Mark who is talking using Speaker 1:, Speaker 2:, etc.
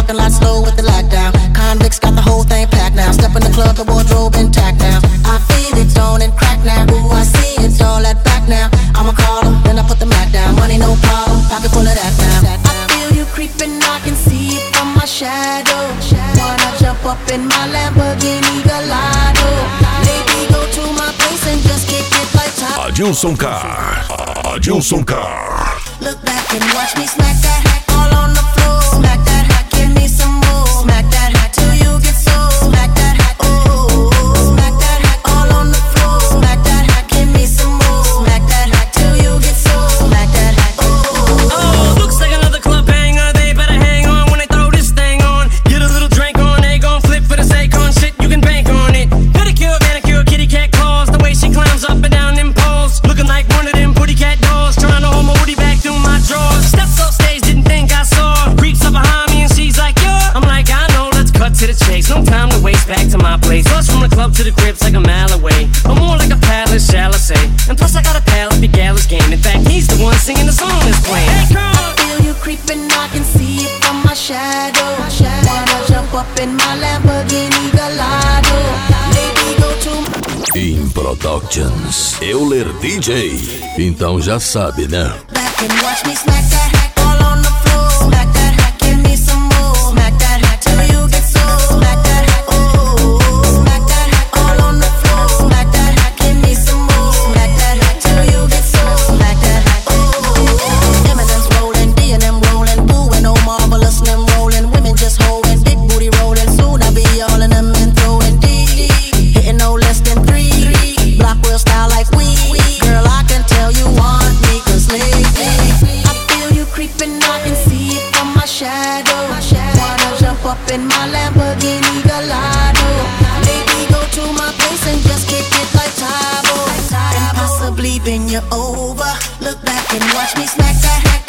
Speaker 1: parking lot slow with the lockdown. Convicts got the whole thing packed now. Step in the club, the wardrobe intact now. I feel it, don't and crack now. Ooh, I see it's all that back now. I'ma call them, then I put the Mac down. Money no problem, pocket full of that now. I feel you creeping, I can see it from my shadow. Wanna jump up in my Lamborghini Gallardo. Maybe go to my place and just kick it like top.
Speaker 2: Adilson Car. Adilson Car.
Speaker 1: Look back and watch me smack that hack all on the floor. Smack that hack, give me some more. Smack that hack till you get so. Smack that hack, oh. Smack that hack all on the floor. Smack that hack, give me some more. Smack that hack till you get so. Smack that hack, oh.
Speaker 3: Oh, looks like another club hanger. They better hang on when they throw this thing on. Get a little drink on, they gon' flip for the sake on shit. You can bank on it. Pedicure, manicure, kitty cat claws. The way she climbs up and down them poles, looking like one of them pretty cat dolls. Trying to hold my woody back through my drawers. Steps off stage, didn't think I saw. Creeps up behind me and she's like, yo. I'm like, I know, let's cut to the chase. No time to waste, back to my place. Plus from the club to the crib's like a mile away. I'm more like a palace, shall I say. And plus I got a pal at the Gallus game. In fact, he's the one singing the song that's playing. Hey, girl.
Speaker 1: I feel you creeping, I can see it from my shadow. Wanna jump up in my Lamborghini Gallardo. Maybe go to
Speaker 2: In Productions, Euler DJ. Então já sabe, né?
Speaker 1: back and watch me smack that hack all on the floor. Smack that hack, give me some more. Smack that hack till you get so. Smack that hack, oh. Smack that hack all on the floor. Smack that hack, give me some more. Smack that hack till you get so. Smack that hack, oh. Eminem's rolling, D&M rolling, Boo and oh marvelous them rolling. Women just holding, big booty rolling. Soon I'll be all in them and throwing D. Hitting no less than 3. Block wheel style like we. Girl, I can tell you want me, cause lately I feel you creeping, I can see it from my shadow. Wanna jump up in my Lamborghini Gallardo. Maybe go to my place and just kick it like Tybo. And possibly bend you over. Look back and watch me smack that hack